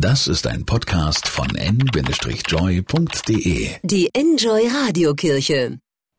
Das ist ein Podcast von n-joy.de. Die Enjoy Radiokirche.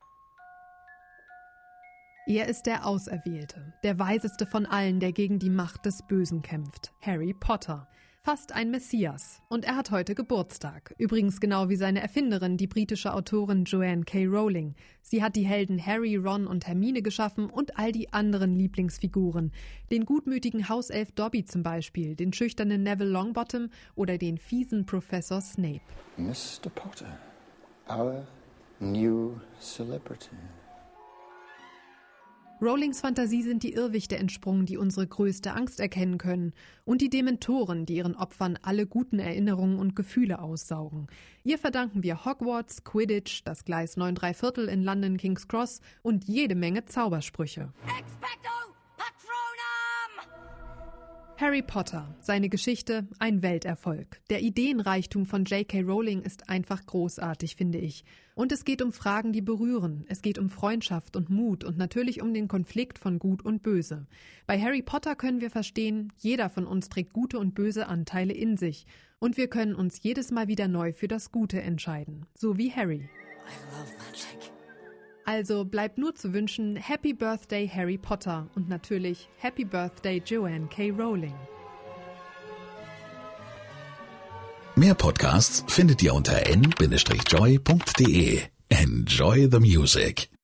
Er ist der Auserwählte, der Weiseste von allen, der gegen die Macht des Bösen kämpft. Harry Potter. Fast ein Messias. Und er hat heute Geburtstag. Übrigens genau wie seine Erfinderin, die britische Autorin Joanne K. Rowling. Sie hat die Helden Harry, Ron und Hermine geschaffen und all die anderen Lieblingsfiguren. Den gutmütigen Hauself Dobby zum Beispiel, den schüchternen Neville Longbottom oder den fiesen Professor Snape. Mr. Potter, our new celebrity. Rowlings Fantasie sind die Irrwichte entsprungen, die unsere größte Angst erkennen können, und die Dementoren, die ihren Opfern alle guten Erinnerungen und Gefühle aussaugen. Ihr verdanken wir Hogwarts, Quidditch, das Gleis 9 3/4 in London King's Cross und jede Menge Zaubersprüche. Expecto Patronum! Harry Potter, seine Geschichte, ein Welterfolg. Der Ideenreichtum von J.K. Rowling ist einfach großartig, finde ich. Und es geht um Fragen, die berühren. Es geht um Freundschaft und Mut und natürlich um den Konflikt von Gut und Böse. Bei Harry Potter können wir verstehen, jeder von uns trägt gute und böse Anteile in sich. Und wir können uns jedes Mal wieder neu für das Gute entscheiden. So wie Harry. I love magic. Also bleibt nur zu wünschen, Happy Birthday Harry Potter und natürlich Happy Birthday Joanne K. Rowling. Mehr Podcasts findet ihr unter n-joy.de. Enjoy the music.